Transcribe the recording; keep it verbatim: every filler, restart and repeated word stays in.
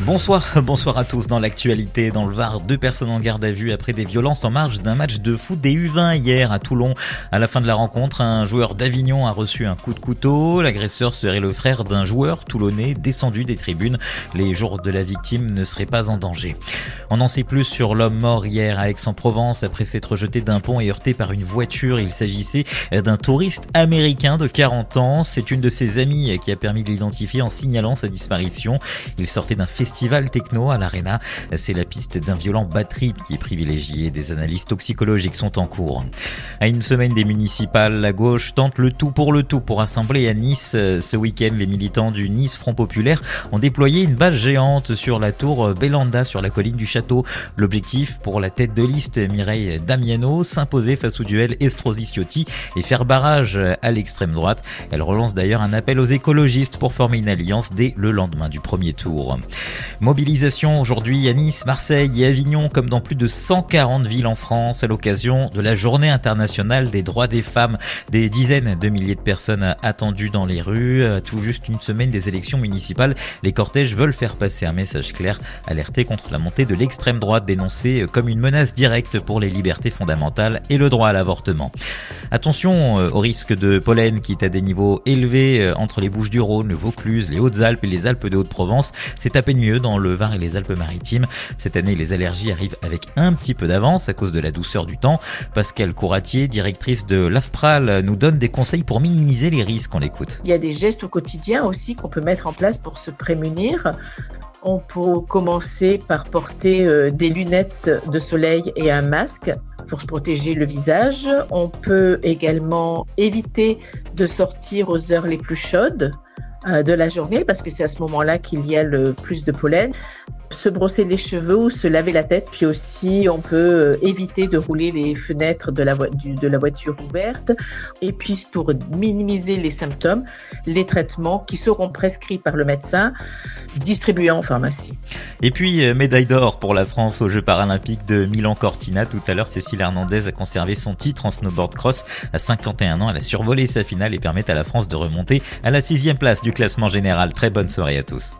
Bonsoir, bonsoir à tous. Dans l'actualité, dans le Var, deux personnes en garde à vue après des violences en marge d'un match de foot des U vingt hier à Toulon. À la fin de la rencontre, un joueur d'Avignon a reçu un coup de couteau. L'agresseur serait le frère d'un joueur toulonnais descendu des tribunes. Les jours de la victime ne seraient pas en danger. On en sait plus sur l'homme mort hier à Aix-en-Provence après s'être jeté d'un pont et heurté par une voiture. Il s'agissait d'un touriste américain de quarante ans. C'est une de ses amies qui a permis de l'identifier en signalant sa disparition. Il sortait d'un festival Festival techno à l'Arena. C'est la piste d'un violent bad trip qui est privilégié. Des analyses toxicologiques sont en cours. À une semaine des municipales, la gauche tente le tout pour le tout pour rassembler à Nice. Ce week-end, les militants du Nice Front Populaire ont déployé une bâche géante sur la tour Bélanda sur la colline du château. L'objectif pour la tête de liste Mireille Damiano, s'imposer face au duel Estrosi-Ciotti et faire barrage à l'extrême droite. Elle relance d'ailleurs un appel aux écologistes pour former une alliance dès le lendemain du premier tour. Mobilisation aujourd'hui à Nice, Marseille et Avignon comme dans plus de cent quarante villes en France à l'occasion de la Journée internationale des droits des femmes. Des dizaines de milliers de personnes attendues dans les rues. Tout juste une semaine des élections municipales, les cortèges veulent faire passer un message clair, alerter contre la montée de l'extrême droite dénoncée comme une menace directe pour les libertés fondamentales et le droit à l'avortement. Attention au risque de pollen qui est à des niveaux élevés entre les Bouches-du-Rhône, le Vaucluse, les Hautes-Alpes et les Alpes de Haute-Provence. C'est à peine mieux dans le Var et les Alpes-Maritimes. Cette année, les allergies arrivent avec un petit peu d'avance à cause de la douceur du temps. Pascale Couratier, directrice de l'AFPRAL, nous donne des conseils pour minimiser les risques. On l'écoute. Il y a des gestes au quotidien aussi qu'on peut mettre en place pour se prémunir. On peut commencer par porter euh, des lunettes de soleil et un masque pour se protéger le visage. On peut également éviter de sortir aux heures les plus chaudes de la journée parce que c'est à ce moment-là qu'il y a le plus de pollen. Se brosser les cheveux ou se laver la tête, puis aussi on peut éviter de rouler les fenêtres de la, vo- du, de la voiture ouverte. Et puis pour minimiser les symptômes, les traitements qui seront prescrits par le médecin, distribués en pharmacie. Et puis médaille d'or pour la France aux Jeux paralympiques de Milan-Cortina. Tout à l'heure, Cécile Hernandez a conservé son titre en snowboard cross. À cinquante et un ans, elle a survolé sa finale et permet à la France de remonter à la sixième place du classement général. Très bonne soirée à tous.